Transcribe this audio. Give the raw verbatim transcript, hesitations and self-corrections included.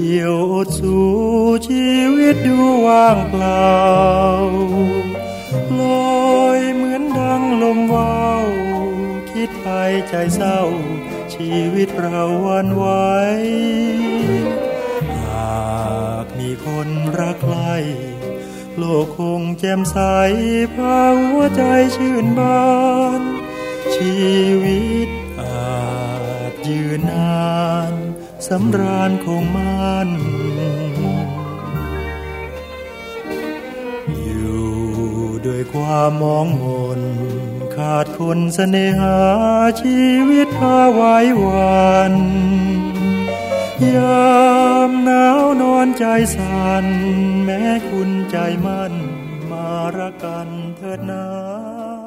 เดี่ยวอดสู้ชีวิตดูว่างเปล่าลอยเหมือนดังลมว่าวคิดไปใจเศร้าชีวิตเราหวั่นไหวหากมีคนรักใครโลกคงแจ่มใสพาหัวใจชื่นบานชีวิตอาจยืนนานสำราญคงมันอยู่ด้วยความมองมนขาดคนเสน่หาชีวิตพาไว้วันยามหนาวนอนใจสั่นแม้คุณใจมั่นมารักกันเถิดนา